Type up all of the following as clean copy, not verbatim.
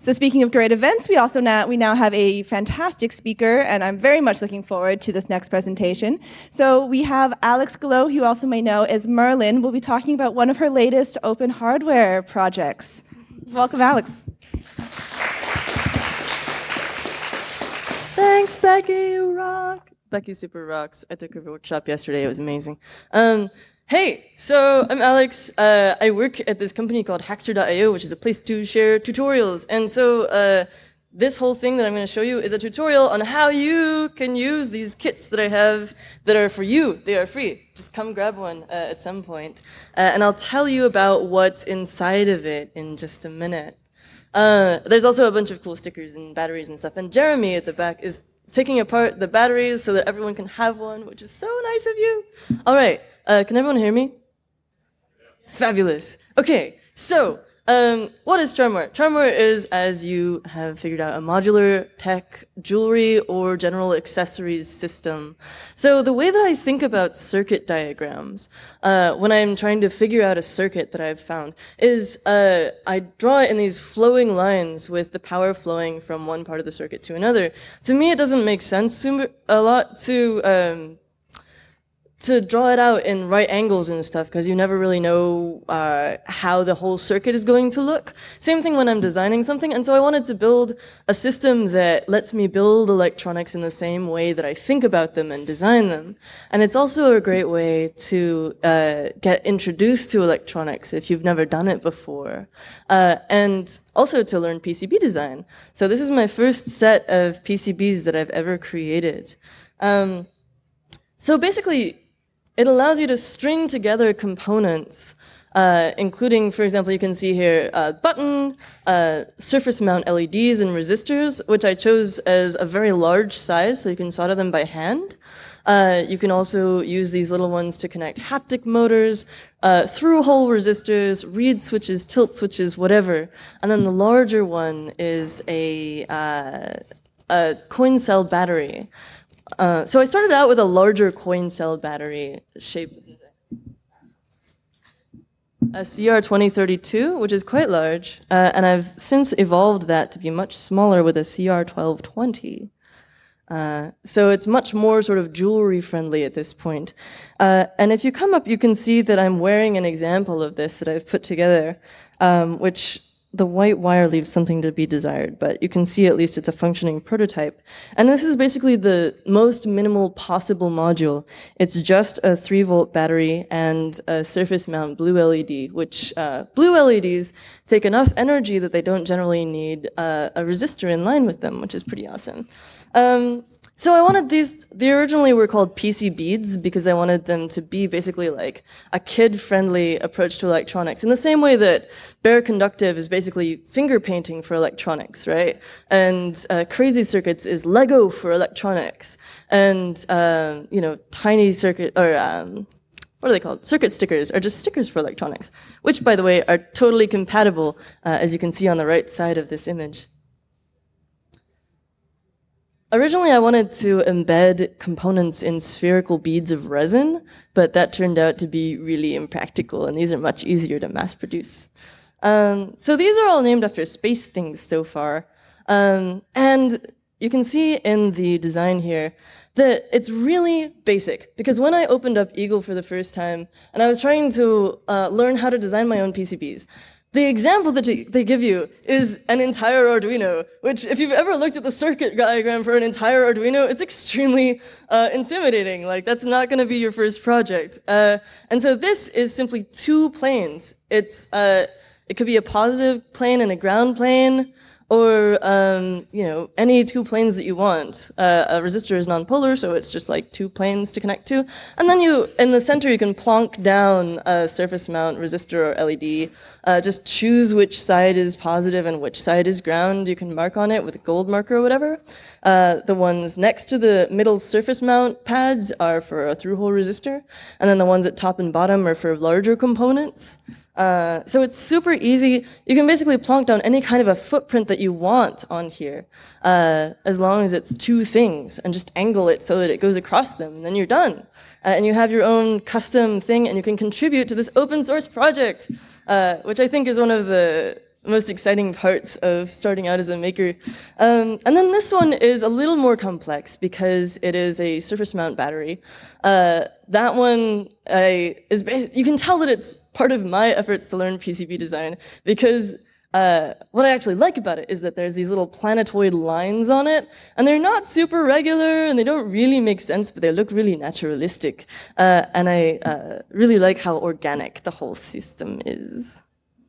So speaking of great events, we now have a fantastic speaker, and I'm very much looking forward to this next presentation. So we have Alex Gallo, who you also may know as Merlin, will be talking about one of her latest open hardware projects. So welcome, Alex. Thanks, Becky, you rock. Becky super rocks. I took her workshop yesterday, it was amazing. Hey, so I'm Alex. I work at this company called Hackster.io, which is a place to share tutorials. And so this whole thing that I'm going to show you is a tutorial on how you can use these kits that I have that are for you. They are free. Just come grab one at some point. And I'll tell you about what's inside of it in just a minute. There's also a bunch of cool stickers and batteries and stuff. And Jeremy at the back is taking apart the batteries so that everyone can have one, which is so nice of you. All right. Can everyone hear me? Fabulous. Okay, so what is Charmware? Charmware is, as you have figured out, a modular tech, jewelry, or general accessories system. So the way that I think about circuit diagrams when I'm trying to figure out a circuit that I've found is I draw it in these flowing lines with the power flowing from one part of the circuit to another. To me, it doesn't make sense a lot to draw it out in right angles and stuff, because you never really know how the whole circuit is going to look. Same thing when I'm designing something, and so I wanted to build a system that lets me build electronics in the same way that I think about them and design them. And it's also a great way to get introduced to electronics if you've never done it before, and also to learn PCB design. So this is my first set of PCBs that I've ever created. So basically, it allows you to string together components, including, for example, you can see here a button, surface mount LEDs and resistors, which I chose as a very large size, so you can solder them by hand. You can also use these little ones to connect haptic motors, through-hole resistors, reed switches, tilt switches, whatever. And then the larger one is a coin cell battery. So I started out with a larger coin cell battery shape, a CR2032, which is quite large, and I've since evolved that to be much smaller with a CR1220. So it's much more sort of jewelry friendly at this point. And if you come up, you can see that I'm wearing an example of this that I've put together, which the white wire leaves something to be desired, but you can see at least it's a functioning prototype. And this is basically the most minimal possible module. It's just a 3-volt battery and a surface mount blue LED, which blue LEDs take enough energy that they don't generally need a resistor in line with them, which is pretty awesome. So I wanted they originally were called PC beads because I wanted them to be basically like a kid-friendly approach to electronics, in the same way that Bare Conductive is basically finger painting for electronics, right? And Crazy Circuits is Lego for electronics. And, you know, Tiny Circuit, or what are they called? Circuit stickers are just stickers for electronics, which, by the way, are totally compatible, as you can see on the right side of this image. Originally, I wanted to embed components in spherical beads of resin, but that turned out to be really impractical, and these are much easier to mass produce. So these are all named after space things so far. And you can see in the design here that it's really basic, because when I opened up Eagle for the first time, and I was trying to learn how to design my own PCBs, the example that they give you is an entire Arduino, which if you've ever looked at the circuit diagram for an entire Arduino, it's extremely intimidating. Like, that's not going to be your first project. And so this is simply 2 planes. It could be a positive plane and a ground plane, or you know, any 2 planes that you want. A resistor is nonpolar, so it's just like 2 planes to connect to. And then in the center, you can plonk down a surface mount resistor or LED. Just choose which side is positive and which side is ground. You can mark on it with a gold marker or whatever. The ones next to the middle surface mount pads are for a through-hole resistor, and then the ones at top and bottom are for larger components. So it's super easy. You can basically plonk down any kind of a footprint that you want on here, as long as it's 2 things, and just angle it so that it goes across them, and then you're done. And you have your own custom thing, and you can contribute to this open source project, which I think is one of the most exciting parts of starting out as a maker. And then this one is a little more complex because it is a surface mount battery. That one you can tell that it's part of my efforts to learn PCB design because what I actually like about it is that there's these little planetoid lines on it, and they're not super regular, and they don't really make sense, but they look really naturalistic. And I really like how organic the whole system is.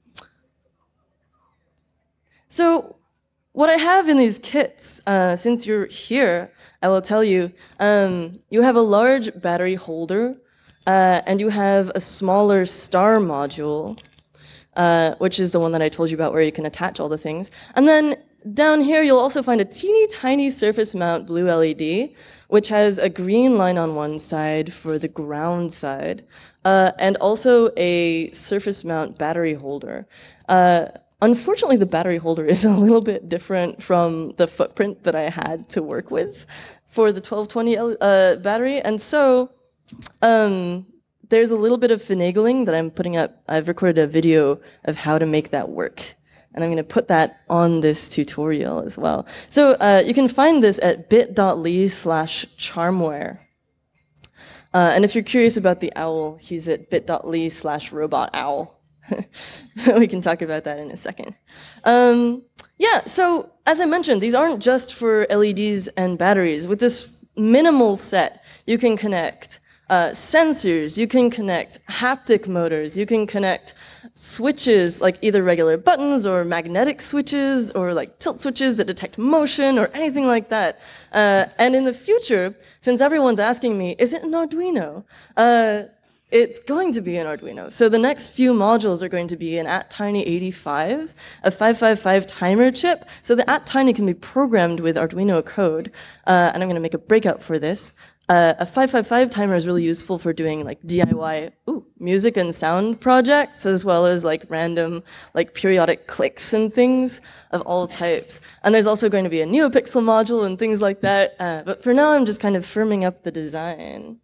So what I have in these kits, since you're here, I will tell you, you have a large battery holder, and you have a smaller star module, which is the one that I told you about where you can attach all the things. And then down here, you'll also find a teeny tiny surface mount blue LED, which has a green line on one side for the ground side, and also a surface mount battery holder. Unfortunately, the battery holder is a little bit different from the footprint that I had to work with for the 1220 battery. And so there's a little bit of finagling that I'm putting up. I've recorded a video of how to make that work. And I'm going to put that on this tutorial as well. So you can find this at bit.ly/charmware. And if you're curious about the owl, he's at bit.ly/robotowl. We can talk about that in a second. Yeah, so as I mentioned, these aren't just for LEDs and batteries. With this minimal set, you can connect sensors, you can connect haptic motors, you can connect switches, like either regular buttons or magnetic switches or like tilt switches that detect motion or anything like that. And in the future, since everyone's asking me, is it an Arduino? It's going to be an Arduino. So the next few modules are going to be an ATtiny85, a 555 timer chip. So the ATtiny can be programmed with Arduino code. And I'm going to make a breakout for this. A 555 timer is really useful for doing like DIY music and sound projects, as well as like random like periodic clicks and things of all types. And there's also going to be a NeoPixel module and things like that. But for now, I'm just kind of firming up the design.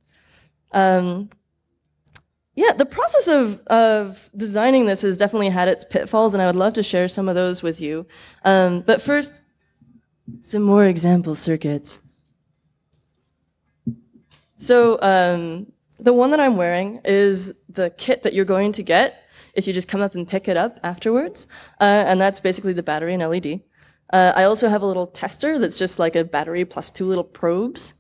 Yeah, the process of designing this has definitely had its pitfalls, and I would love to share some of those with you. But first, some more example circuits. So the one that I'm wearing is the kit that you're going to get if you just come up and pick it up afterwards. And that's basically the battery and LED. I also have a little tester that's just like a battery plus two little probes.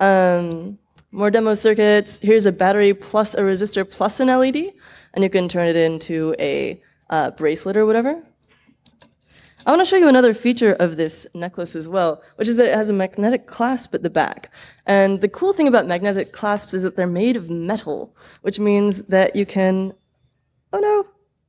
More demo circuits. Here's a battery plus a resistor plus an LED, and you can turn it into a bracelet or whatever. I want to show you another feature of this necklace as well, which is that it has a magnetic clasp at the back. And the cool thing about magnetic clasps is that they're made of metal, which means that you can, oh no,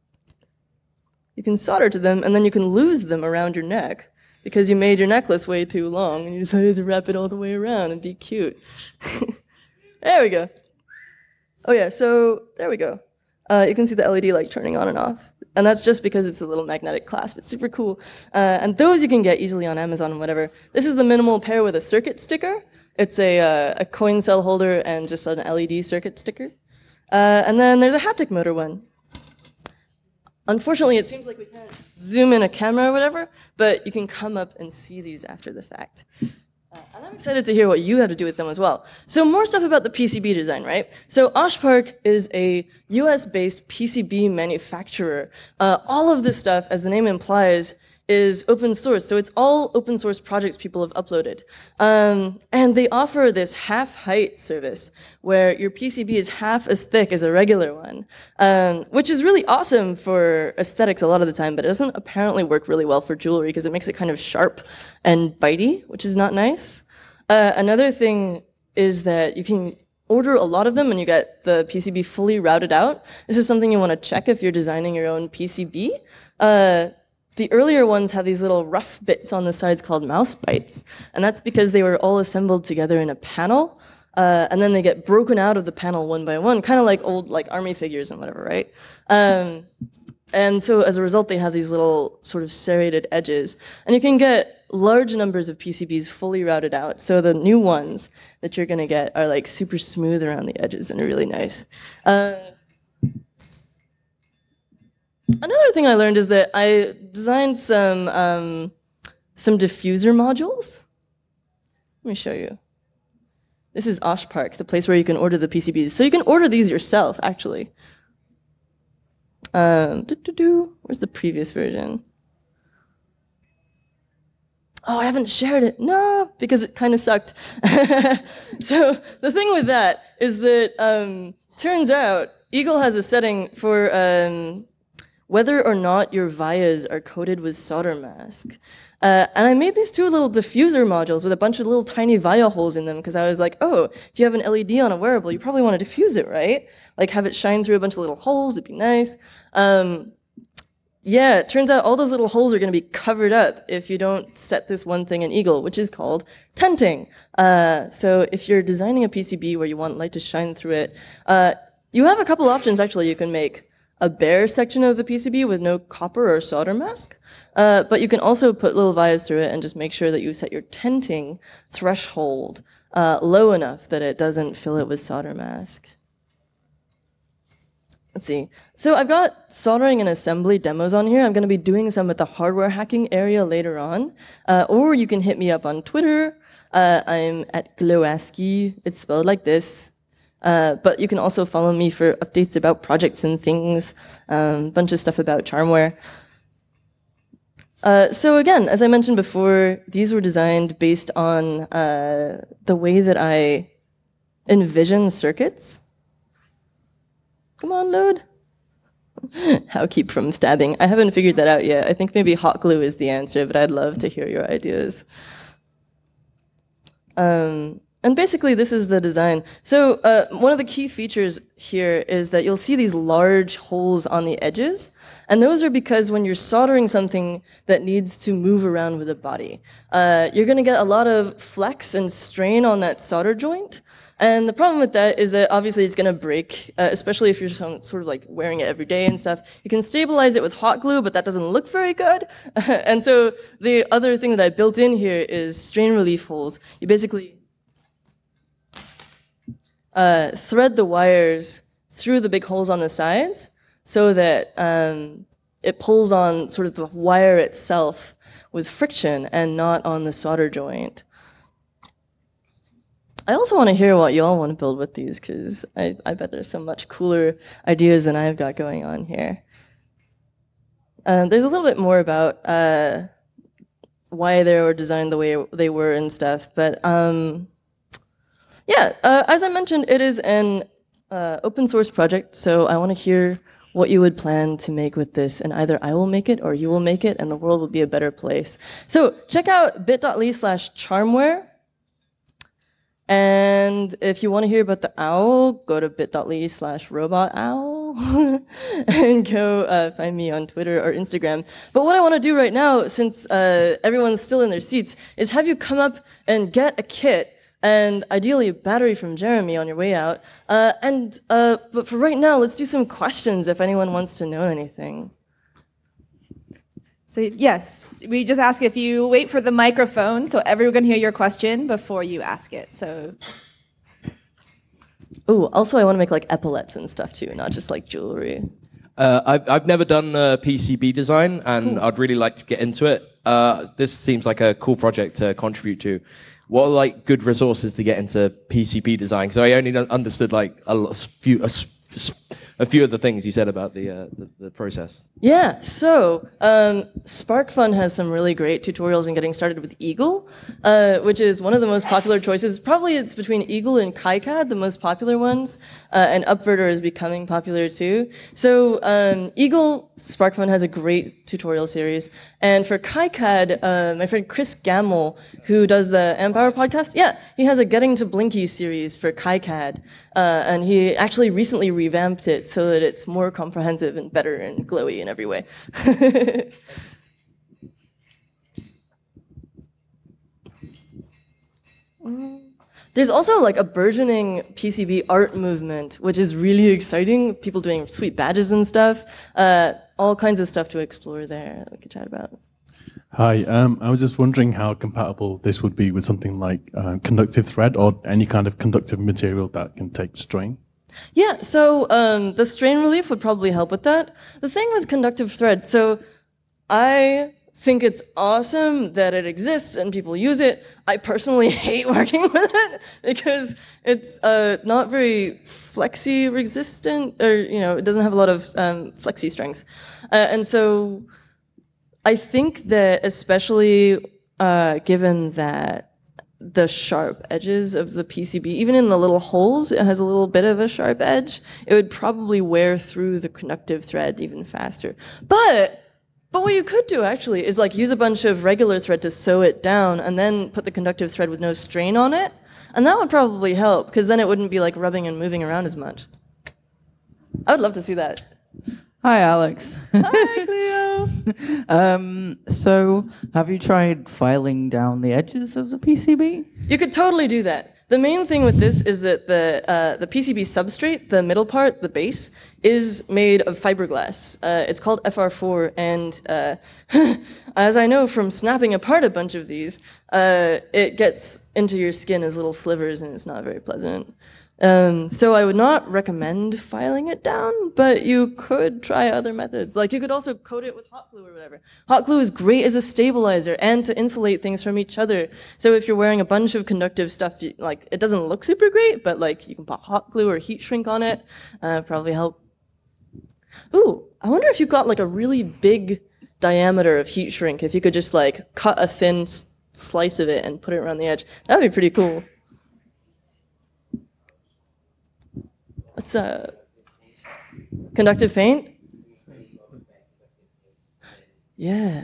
you can solder to them, and then you can lose them around your neck because you made your necklace way too long, and you decided to wrap it all the way around and be cute. There we go. Oh yeah, so there we go. You can see the LED like turning on and off. And that's just because it's a little magnetic clasp. It's super cool. And those you can get easily on Amazon and whatever. This is the minimal pair with a circuit sticker. It's a coin cell holder and just an LED circuit sticker. And then there's a haptic motor one. Unfortunately, it seems like we can't zoom in a camera or whatever, but you can come up and see these after the fact. And I'm excited to hear what you have to do with them as well. So more stuff about the PCB design, right? So Oshpark is a US-based PCB manufacturer. All of this stuff, as the name implies, is open source. So it's all open source projects people have uploaded. And they offer this half-height service where your PCB is half as thick as a regular one, which is really awesome for aesthetics a lot of the time, but it doesn't apparently work really well for jewelry because it makes it kind of sharp and bitey, which is not nice. Another thing is that you can order a lot of them and you get the PCB fully routed out. This is something you want to check if you're designing your own PCB. The earlier ones have these little rough bits on the sides called mouse bites, and that's because they were all assembled together in a panel, and then they get broken out of the panel one by one, kind of like old like army figures and whatever, right? And so as a result, they have these little sort of serrated edges, and you can get large numbers of PCBs fully routed out. So the new ones that you're going to get are like super smooth around the edges and are really nice. Another thing I learned is that I designed some diffuser modules. Let me show you. This is Osh Park, the place where you can order the PCBs. So you can order these yourself, actually. Where's the previous version? Oh, I haven't shared it. No, because it kind of sucked. So the thing with that is that turns out Eagle has a setting for whether or not your vias are coated with solder mask. And I made these two little diffuser modules with a bunch of little tiny via holes in them because I was like, oh, if you have an LED on a wearable, you probably want to diffuse it, right? Like have it shine through a bunch of little holes, it'd be nice. Yeah, it turns out all those little holes are going to be covered up if you don't set this one thing in Eagle, which is called tenting. So if you're designing a PCB where you want light to shine through it, you have a couple options actually. You can make a bare section of the PCB with no copper or solder mask, but you can also put little vias through it and just make sure that you set your tenting threshold low enough that it doesn't fill it with solder mask. Let's see. So I've got soldering and assembly demos on here. I'm going to be doing some at the hardware hacking area later on. Or you can hit me up on Twitter. I'm at Glowaski. It's spelled like this. But you can also follow me for updates about projects and things, a bunch of stuff about Charmware. So again, as I mentioned before, these were designed based on the way that I envision circuits. Come on, load. How keep from stabbing? I haven't figured that out yet. I think maybe hot glue is the answer, but I'd love to hear your ideas. And basically, this is the design. So one of the key features here is that you'll see these large holes on the edges. And those are because when you're soldering something that needs to move around with a body, you're going to get a lot of flex and strain on that solder joint. And the problem with that is that obviously it's going to break, especially if you're sort of like wearing it every day and stuff. You can stabilize it with hot glue, but that doesn't look very good. And so the other thing that I built in here is strain relief holes. You basically thread the wires through the big holes on the sides so that it pulls on sort of the wire itself with friction and not on the solder joint. I also want to hear what you all want to build with these, because I bet there's some much cooler ideas than I've got going on here. There's a little bit more about why they were designed the way they were and stuff, but yeah, as I mentioned, it is an open source project, so I want to hear what you would plan to make with this, and either I will make it or you will make it, and the world will be a better place. So check out bit.ly/charmware. And if you want to hear about the owl, go to bit.ly/robotowl and go find me on Twitter or Instagram. But what I want to do right now, since everyone's still in their seats, is have you come up and get a kit and ideally a battery from Jeremy on your way out. But for right now, let's do some questions if anyone wants to know anything. So yes, we just ask if you wait for the microphone so everyone can hear your question before you ask it. So. Oh, also I want to make like epaulets and stuff too, not just like jewelry. I've never done PCB design, and I'd really like to get into it. This seems like a cool project to contribute to. What are like good resources to get into PCB design? So I only understood like a few of the things you said about the process. Yeah, so SparkFun has some really great tutorials in getting started with Eagle, which is one of the most popular choices. Probably it's between Eagle and KiCad, the most popular ones, and Upverter is becoming popular too. So Eagle, SparkFun has a great tutorial series, and for KiCad, my friend Chris Gamble, who does the Ampower podcast, yeah, he has a Getting to Blinky series for KiCad, and he actually recently revamped it so that it's more comprehensive and better and glowy in every way. There's also like a burgeoning PCB art movement, which is really exciting. People doing sweet badges and stuff. All kinds of stuff to explore there that we could chat about. Hi, I was just wondering how compatible this would be with something like conductive thread or any kind of conductive material that can take strain. Yeah, so the strain relief would probably help with that. The thing with conductive thread, so I think it's awesome that it exists and people use it. I personally hate working with it because it's not very flexi resistant, or it doesn't have a lot of flexi strength, and so I think that especially given that the sharp edges of the PCB, even in the little holes, it has a little bit of a sharp edge. It would probably wear through the conductive thread even faster. But what you could do actually is like use a bunch of regular thread to sew it down and then put the conductive thread with no strain on it. And that would probably help because then it wouldn't be like rubbing and moving around as much. I would love to see that. Hi, Alex. Hi, Cleo. So, have you tried filing down the edges of the PCB? You could totally do that. The main thing with this is that the PCB substrate, the middle part, the base, is made of fiberglass. It's called FR4, and as I know from snapping apart a bunch of these, it gets into your skin as little slivers, and it's not very pleasant. So I would not recommend filing it down, but you could try other methods. Like you could also coat it with hot glue or whatever. Hot glue is great as a stabilizer and to insulate things from each other. So if you're wearing a bunch of conductive stuff, like it doesn't look super great, but like you can put hot glue or heat shrink on it, probably help. Ooh, I wonder if you got like a really big diameter of heat shrink, if you could just like cut a thin slice of it and put it around the edge. That would be pretty cool. What's conductive paint? Yeah.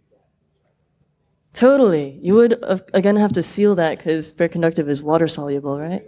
Totally. You would, again, have to seal that because bare conductive is water soluble, right?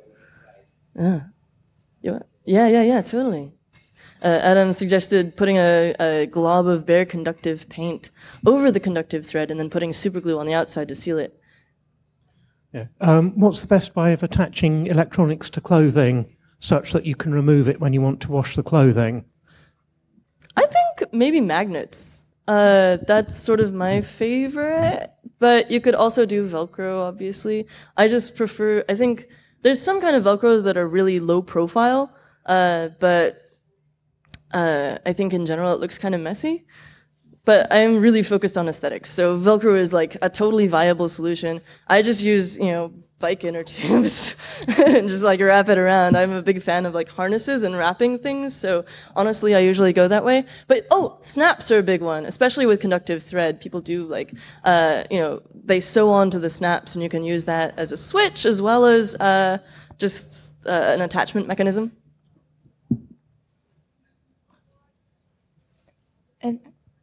Yeah, totally. Adam suggested putting a glob of bare conductive paint over the conductive thread and then putting super glue on the outside to seal it. Yeah. What's the best way of attaching electronics to clothing such that you can remove it when you want to wash the clothing? I think maybe magnets. That's sort of my favorite, but you could also do Velcro, obviously. I just prefer, I think there's some kind of Velcros that are really low profile, but I think in general it looks kind of messy. But I'm really focused on aesthetics, so Velcro is like a totally viable solution. I just use, bike inner tubes and just like wrap it around. I'm a big fan of like harnesses and wrapping things, so honestly I usually go that way. But snaps are a big one, especially with conductive thread. People do like they sew onto the snaps, and you can use that as a switch as well as just an attachment mechanism. And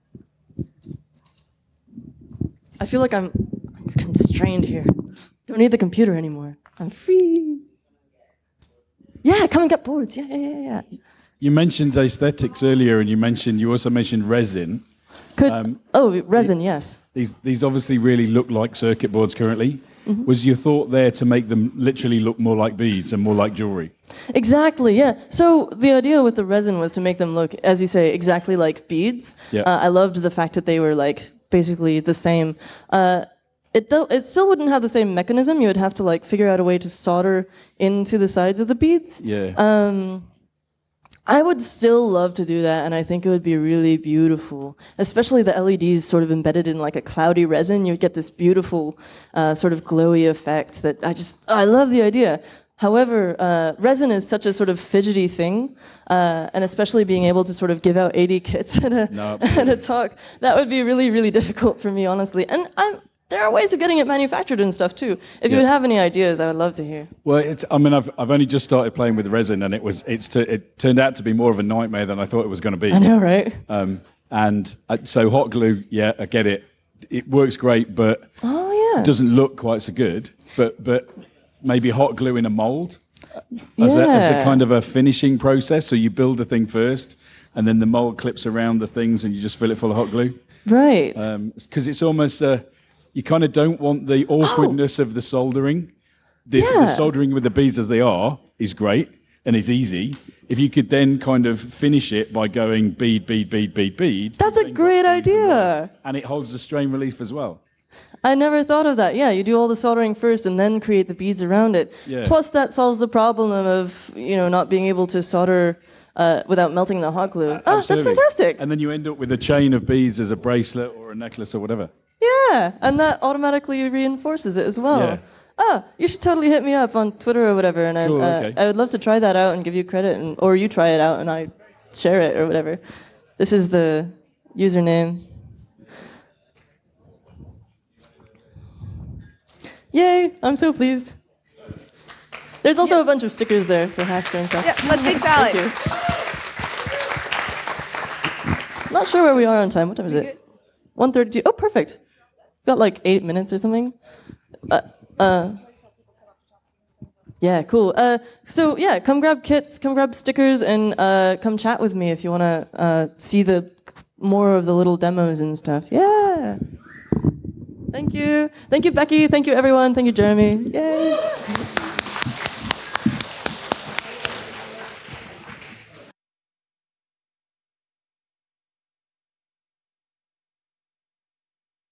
I feel like I'm constrained here. Don't need the computer anymore. I'm free. Yeah, come and get boards. Yeah. You mentioned aesthetics earlier, and you also mentioned resin. Resin, yes. These obviously really look like circuit boards currently. Mm-hmm. Was your thought there to make them literally look more like beads and more like jewelry? Exactly, yeah. So the idea with the resin was to make them look, as you say, exactly like beads. Yeah. I loved the fact that they were like basically the same. It still wouldn't have the same mechanism. You would have to like figure out a way to solder into the sides of the beads. Yeah. I would still love to do that, and I think it would be really beautiful. Especially the LEDs sort of embedded in like a cloudy resin. You'd get this beautiful sort of glowy effect that I love the idea. However, resin is such a sort of fidgety thing, and especially being able to sort of give out 80 kits at a talk, that would be really, really difficult for me, honestly. And there are ways of getting it manufactured and stuff too. If you would have any ideas, I would love to hear. Well, I've only just started playing with resin, and it turned out to be more of a nightmare than I thought it was going to be. I know, right? So hot glue, yeah, I get it. It works great, but doesn't look quite so good. But maybe hot glue in a mold as a kind of a finishing process. So you build the thing first, and then the mold clips around the things, and you just fill it full of hot glue. Right. Because it's almost you kind of don't want the awkwardness of the soldering. The soldering with the beads as they are is great and is easy. If you could then kind of finish it by going bead, bead, bead, bead, bead. That's a great idea. And it holds the strain relief as well. I never thought of that. Yeah, you do all the soldering first and then create the beads around it. Yeah. Plus, that solves the problem of not being able to solder without melting the hot glue. Oh, that's Absolutely. fantastic. And then you end up with a chain of beads as a bracelet or a necklace or whatever. Yeah, and that automatically reinforces it as well. Yeah. Oh, you should totally hit me up on Twitter or whatever, and Cool, okay. I would love to try that out and give you credit, or you try it out and I share it or whatever. This is the username. Yay! I'm so pleased. There's also a bunch of stickers there for Hackster and stuff. Yeah, let's thank Alex. Thank you. Not sure where we are on time. What time is it? 1:32. Oh, perfect. Got like 8 minutes or something. Yeah, cool. So yeah, come grab kits, come grab stickers, and come chat with me if you want to see more of the little demos and stuff. Yeah. Thank you. Thank you, Becky. Thank you, everyone. Thank you, Jeremy. Yay.